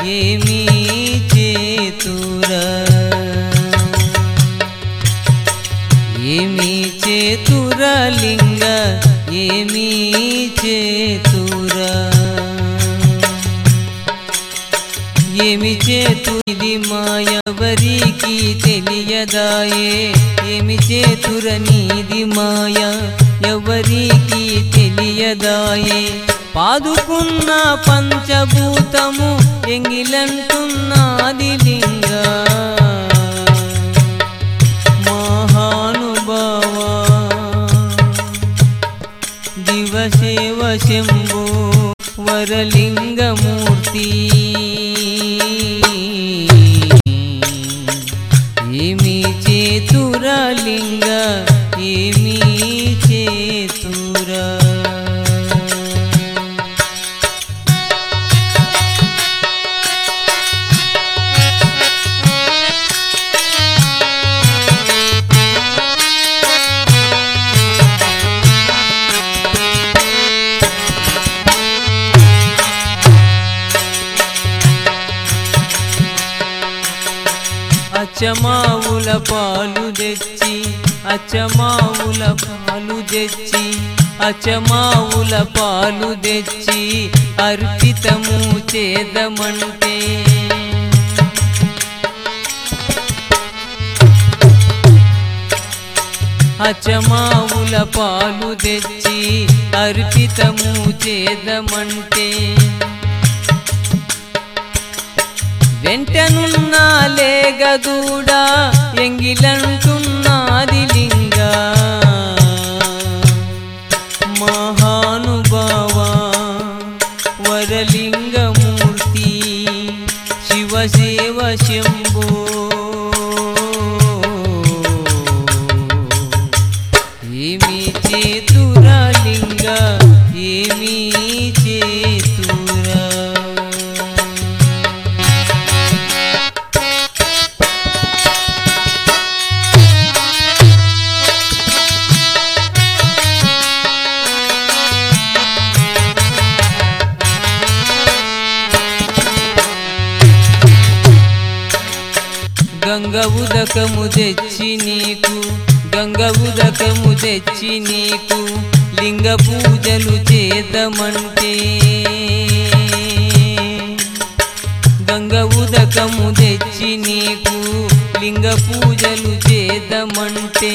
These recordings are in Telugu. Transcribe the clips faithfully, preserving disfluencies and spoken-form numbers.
ఏమి చేతురా ఏమి చేతురా లింగ ఏమి చేతురా ఏమి చేతు ఇది మాయవరికి తెలియదాయే ఏమి చేతుర నీది మాయ ఎవరికి తెలియదాయే పాదుకున్న పంచభూతము ఎంగిలంటున్నది లింగ మహానుభావా దివసేవ శంభో వరలింగమూర్తి ఏమి చేతురా లింగ ఏమి చేతురా అచ్చమావుల పాలు తెచ్చి అచ్చమావుల పాలు తెచ్చి అచ్చమావుల పాలు తెచ్చి అర్పితము చేదమంటే అచ్చమావుల పాలు తెచ్చి అర్పితము చేదమంటే వెంటనున్న లేగదూడా ఎంగిలంటున్నది లింగ మహానుభావా వరలింగమూర్తి శివసేవ శంభో ఏమి చేతురా లింగ ఏమి చేతురా గంగ ఉదకము తెచ్చి నీకు గంగ ఉదకము తెచ్చి నీకు లింగ పూజలు చేద్దామంటే గంగ ఉదకము తెచ్చి నీకు లింగ పూజలు చేద్దామంటే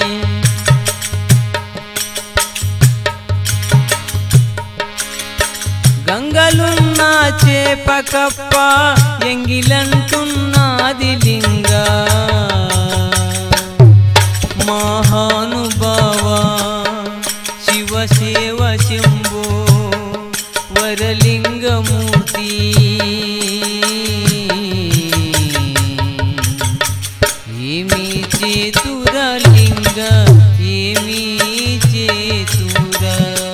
గంగలున్న చేప కప్ప ఎంగిలంటున్నది లింగ మహానుభావా శివసేవ శంభో వరలింగమూర్తి ఏమి చేతురా లింగ ఏమి చేతురా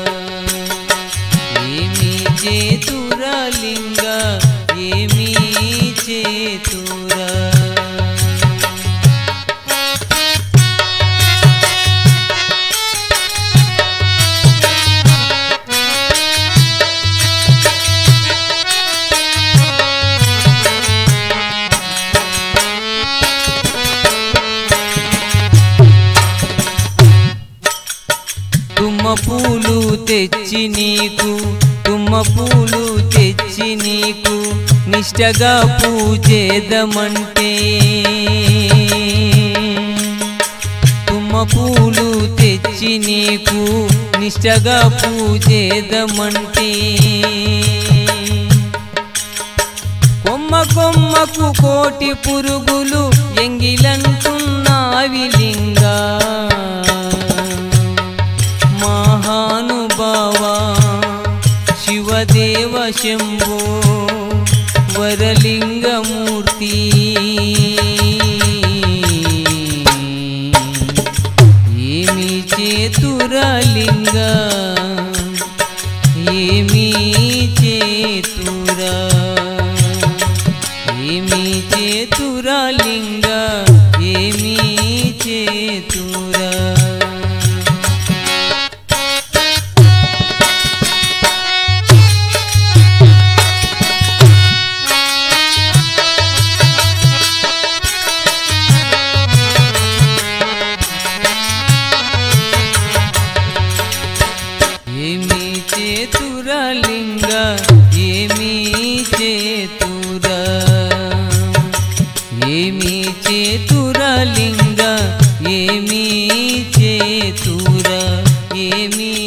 ఏమి చేతురా లింగ ఏమి చేతురా తుమ్మ పూలు తెచ్చి నీకు తుమ్మ పూలు తెచ్చి నీకు నిష్టగా పూజేదమంటే తుమ్మ పూలు తెచ్చి నీకు నిష్టగా పూజేదమంటే కొమ్మ కొమ్మకు కోటి పురుగులు ఎంగిలంటున్నవి లింగ మహానుభావా శివదేవ శంభో వరలింగమూర్తి ఏమి చేతురా లింగ ఏమి చేతురా ఏమి చేతురా లింగ ఏమి చేతురా చేతురలింగ ఏమి చేతుర ఏమి చేతురలింగ ఏమి చేతుర ఏమి